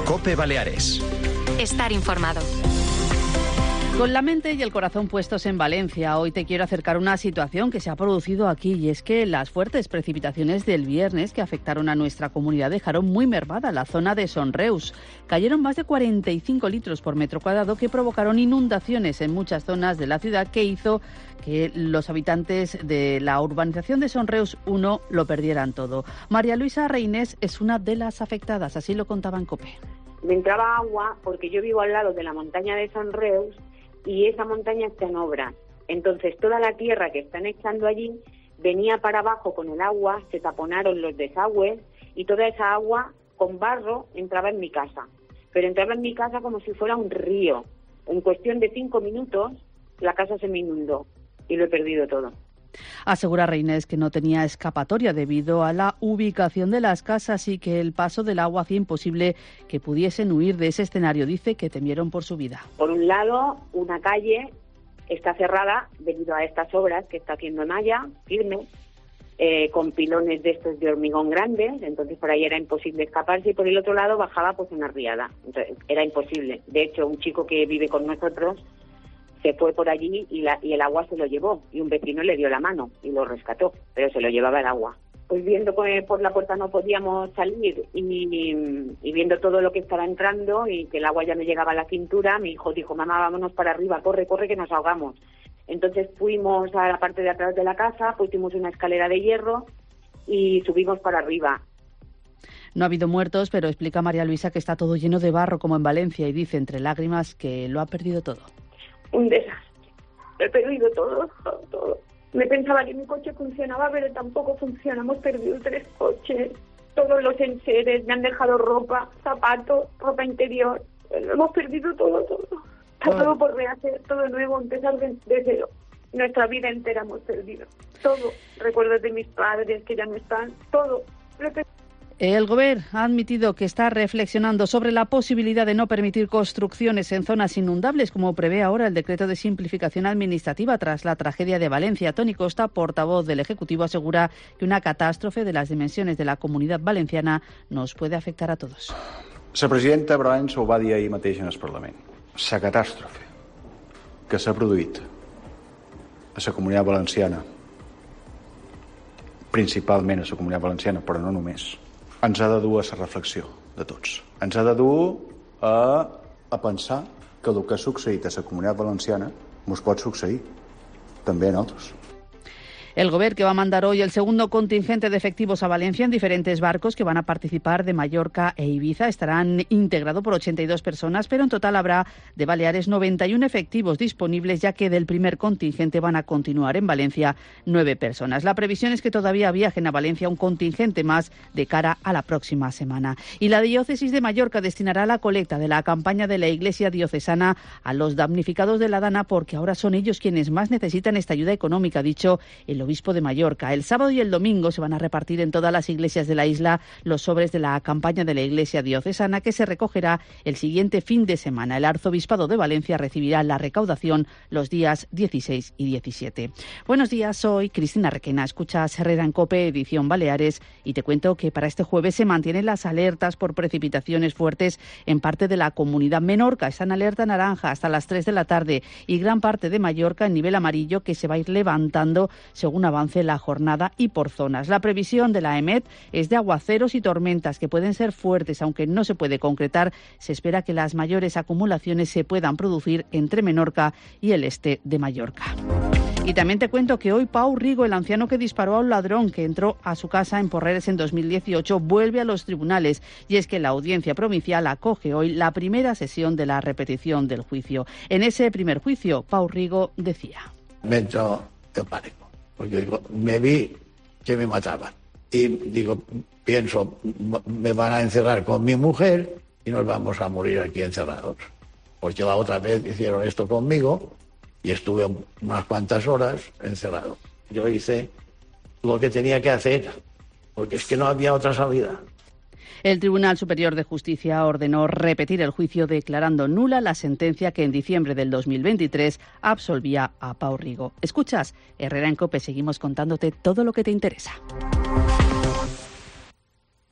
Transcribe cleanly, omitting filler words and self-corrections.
COPE Baleares. Estar informado. Con la mente y el corazón puestos en Valencia, hoy te quiero acercar una situación que se ha producido aquí, y es que las fuertes precipitaciones del viernes que afectaron a nuestra comunidad dejaron muy mermada la zona de Son Reus. Cayeron más de 45 litros por metro cuadrado que provocaron inundaciones en muchas zonas de la ciudad, que hizo que los habitantes de la urbanización de Son Reus 1 lo perdieran todo. María Luisa Reynés es una de las afectadas, así lo contaba en COPE. Me entraba agua porque yo vivo al lado de la montaña de Son Reus y esa montaña está en obras. Entonces toda la tierra que están echando allí venía para abajo con el agua, se taponaron los desagües y toda esa agua con barro entraba en mi casa. Pero entraba en mi casa como si fuera un río. En cuestión de 5 minutos la casa se me inundó y lo he perdido todo. Asegura Reynés que no tenía escapatoria debido a la ubicación de las casas y que el paso del agua hacía imposible que pudiesen huir de ese escenario. Dice que temieron por su vida. Por un lado, una calle está cerrada debido a estas obras que está haciendo Maya, firme, con pilones de estos de hormigón grandes, entonces por ahí era imposible escaparse, y por el otro lado bajaba pues una riada, entonces era imposible. De hecho, un chico que vive con nosotros se fue por allí y el agua se lo llevó, y un vecino le dio la mano y lo rescató, pero se lo llevaba el agua. Pues viendo que por la puerta no podíamos salir y viendo todo lo que estaba entrando y que el agua ya me llegaba a la cintura, mi hijo dijo: mamá, vámonos para arriba, corre, corre, que nos ahogamos. Entonces fuimos a la parte de atrás de la casa, pusimos una escalera de hierro y subimos para arriba. No ha habido muertos, pero explica María Luisa que está todo lleno de barro como en Valencia, y dice entre lágrimas que lo ha perdido todo. Un desastre. He perdido todo. Me pensaba que mi coche funcionaba, pero tampoco funciona. Hemos perdido 3 coches, todos los enseres, me han dejado ropa, zapatos, ropa interior. Lo hemos perdido todo. Está todo por rehacer, todo nuevo, empezar de cero. Nuestra vida entera hemos perdido. Todo. Recuerdos de mis padres que ya no están, todo. El Gobierno ha admitido que está reflexionando sobre la posibilidad de no permitir construcciones en zonas inundables, como prevé ahora el decreto de simplificación administrativa tras la tragedia de Valencia. Toni Costa, portavoz del Ejecutivo, asegura que una catástrofe de las dimensiones de la Comunitat Valenciana nos puede afectar a todos. La presidenta Brans ho va dir ahir mateix en el Parlament. La catàstrofe que s'ha produït a la Comunitat Valenciana, principalment a la Comunitat Valenciana, però no només, ens ha de dur a la reflexió de tots. Ens ha de dur a pensar que el que ha succeït a la Comunitat Valenciana ens pot succeir també a nosaltres. El Gobierno, que va a mandar hoy el segundo contingente de efectivos a Valencia en diferentes barcos que van a participar de Mallorca e Ibiza, estarán integrados por 82 personas, pero en total habrá de Baleares 91 efectivos disponibles, ya que del primer contingente van a continuar en Valencia 9 personas. La previsión es que todavía viajen a Valencia un contingente más de cara a la próxima semana. Y la Diócesis de Mallorca destinará la colecta de la campaña de la Iglesia Diocesana a los damnificados de la Dana, porque ahora son ellos quienes más necesitan esta ayuda económica, ha dicho el obispo de Mallorca. El sábado y el domingo se van a repartir en todas las iglesias de la isla los sobres de la campaña de la Iglesia Diocesana, que se recogerá el siguiente fin de semana. El Arzobispado de Valencia recibirá la recaudación los días 16 y 17. Buenos días, soy Cristina Requena. Escuchas Herrera en COPE, edición Baleares, y te cuento que para este jueves se mantienen las alertas por precipitaciones fuertes en parte de la comunidad. Menorca está en alerta naranja hasta las 3 de la tarde y gran parte de Mallorca en nivel amarillo, que se va a ir levantando según avance la jornada y por zonas. La previsión de la EMET es de aguaceros y tormentas que pueden ser fuertes, aunque no se puede concretar. Se espera que las mayores acumulaciones se puedan producir entre Menorca y el este de Mallorca. Y también te cuento que hoy Pau Rigo, el anciano que disparó a un ladrón que entró a su casa en Porreres en 2018, vuelve a los tribunales, y es que la Audiencia Provincial acoge hoy la primera sesión de la repetición del juicio. En ese primer juicio, Pau Rigo decía: me entró el pánico, porque digo, me vi que me mataban y digo, pienso, me van a encerrar con mi mujer y nos vamos a morir aquí encerrados, porque la otra vez hicieron esto conmigo y estuve unas cuantas horas encerrado. Yo hice lo que tenía que hacer, porque es que no había otra salida. El Tribunal Superior de Justicia ordenó repetir el juicio, declarando nula la sentencia que en diciembre del 2023 absolvía a Pau Rigo. Escuchas Herrera en COPE, seguimos contándote todo lo que te interesa.